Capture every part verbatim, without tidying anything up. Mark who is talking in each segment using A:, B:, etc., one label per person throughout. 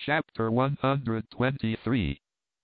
A: Chapter one hundred twenty-three.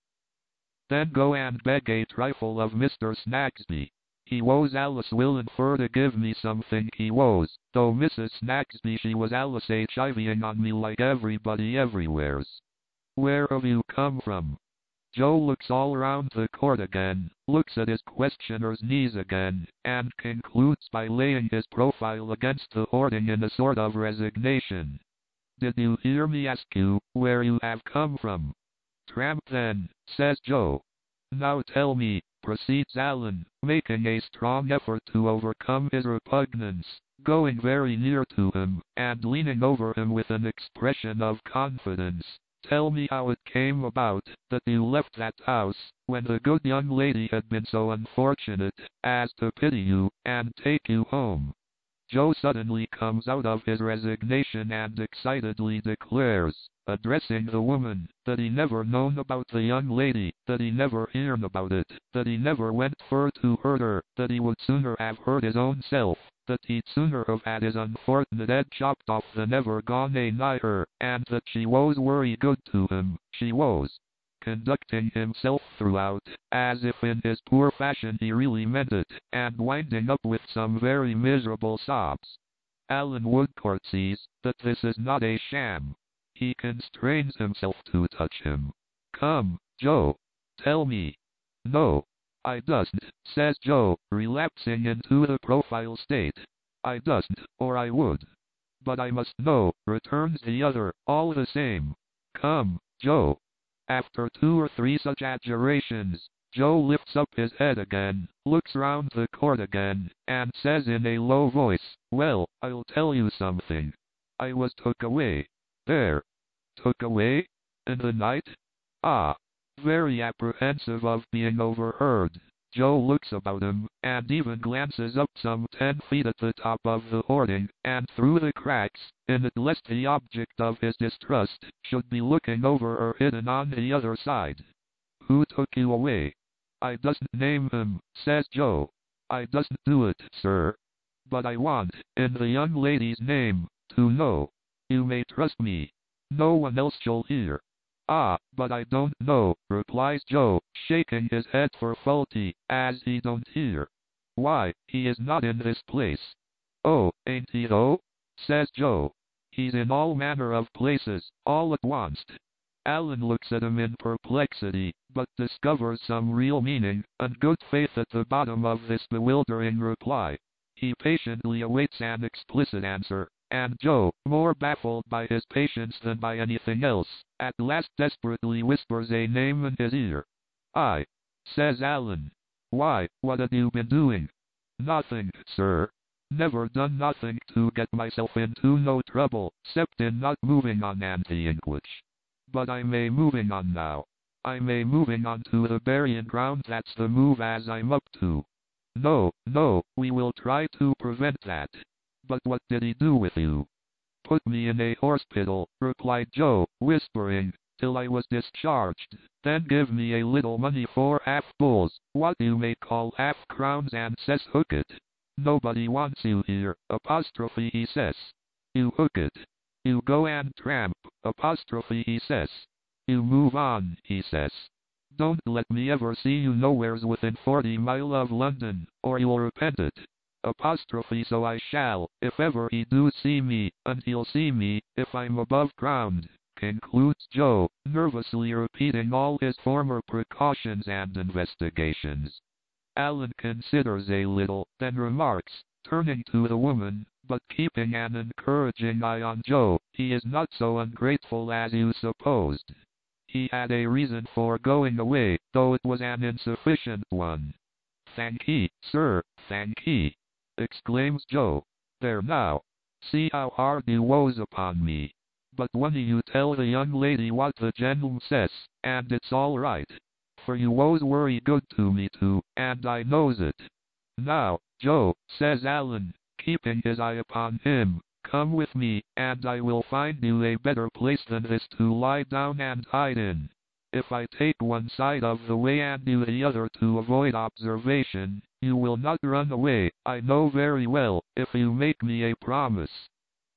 A: Then go and beg a trifle of Mister Snagsby. He woes Alice willing fur to give me something he woes, though Missus Snagsby she was Alice hivying on me like everybody everywheres. Where have you come from? Joe looks all round the court again, looks at his questioner's knees again, and concludes by laying his profile against the hoarding in a sort of resignation. Did you hear me ask you where you have come from? Tramp then, says Joe. Now tell me, proceeds Alan, making a strong effort to overcome his repugnance, going very near to him, and leaning over him with an expression of confidence. Tell me how it came about that you left that house, when the good young lady had been so unfortunate as to pity you, and take you home. Joe suddenly comes out of his resignation and excitedly declares, addressing the woman, that he never known about the young lady, that he never hearn about it, that he never went fur to hurt her, that he would sooner have hurt his own self, that he'd sooner have had his unfortunate head chopped off than ever gone a nigh her, and that she was worry good to him, she was. Conducting himself throughout, as if in his poor fashion he really meant it, and winding up with some very miserable sobs. Alan Woodcourt sees that this is not a sham. He constrains himself to touch him. Come, Joe, tell me. No, I doesn't, says Joe, relapsing into the profile state. I doesn't, or I would. But I must know, returns the other, all the same. Come, Joe. After two or three such adjurations, Joe lifts up his head again, looks round the court again, and says in a low voice, well, I'll tell you something. I was took away. There. Took away? In the night? Ah. Very apprehensive of being overheard, Joe looks about him, and even glances up some ten feet at the top of the hoarding, and through the cracks, in it lest the object of his distrust should be looking over or hidden on the other side. Who took you away? I doesn't name him, says Joe. I doesn't do it, sir. But I want, in the young lady's name, to know. You may trust me. No one else shall hear. Ah, but I don't know, replies Joe, shaking his head for faulty, as he don't hear. Why, he is not in this place. Oh, ain't he though? Says Joe. He's in all manner of places, all at once. Alan looks at him in perplexity, but discovers some real meaning and good faith at the bottom of this bewildering reply. He patiently awaits an explicit answer, and Joe, more baffled by his patience than by anything else, at last desperately whispers a name in his ear. I, says Alan. Why, what have you been doing? Nothing, sir. Never done nothing to get myself into no trouble, except in not moving on anti-English. But I may moving on now. I may moving on to the burying ground, that's the move as I'm up to. No, no, we will try to prevent that. But what did he do with you? Put me in a hospital, replied Joe, whispering, till I was discharged. Then give me a little money for half bulls, what you may call half crowns, and says hook it. Nobody wants you here, apostrophe he says. You hook it. You go and tramp, apostrophe he says. You move on, he says. Don't let me ever see you nowheres within forty mile of London, or you'll repent it. Apostrophe so I shall, if ever he do see me, and he'll see me, if I'm above ground, concludes Joe, nervously repeating all his former precautions and investigations. Alan considers a little, then remarks, turning to the woman, but keeping an encouraging eye on Joe, he is not so ungrateful as you supposed. He had a reason for going away, though it was an insufficient one. Thank ye, sir, thank ye, exclaims Joe. There now. See how hard you woes upon me. But when you tell the young lady what the gentleman says, and it's all right. For you woes worry good to me too, and I knows it. Now, Joe, says Alan, keeping his eye upon him, come with me, and I will find you a better place than this to lie down and hide in. If I take one side of the way and you the other to avoid observation, you will not run away, I know very well, if you make me a promise.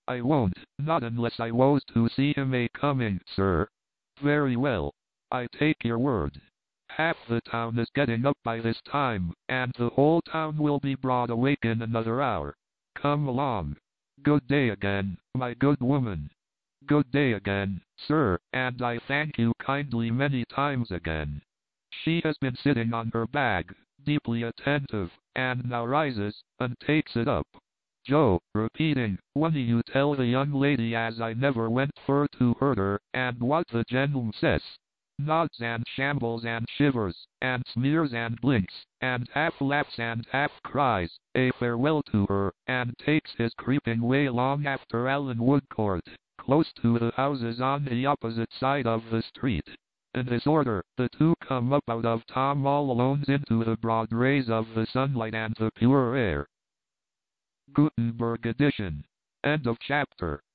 A: I won't, not unless I was to see him a coming, sir. Very well. I take your word. Half the town is getting up by this time, and the whole town will be broad awake in another hour. Come along. Good day again, my good woman. Good day again, sir, and I thank you kindly many times again. She has been sitting on her bag, deeply attentive, and now rises, and takes it up. Joe, repeating, "What'll you tell the young lady as I never went fur to hurt her, and what the gentleman says?" Nods and shambles and shivers, and sneers and blinks, and half laughs and half cries a farewell to her, and takes his creeping way along after Allen Woodcourt, close to the houses on the opposite side of the street. In this order, the two come up out of Tom all Alone's into the broad rays of the sunlight and the pure air. Gutenberg edition. End of chapter.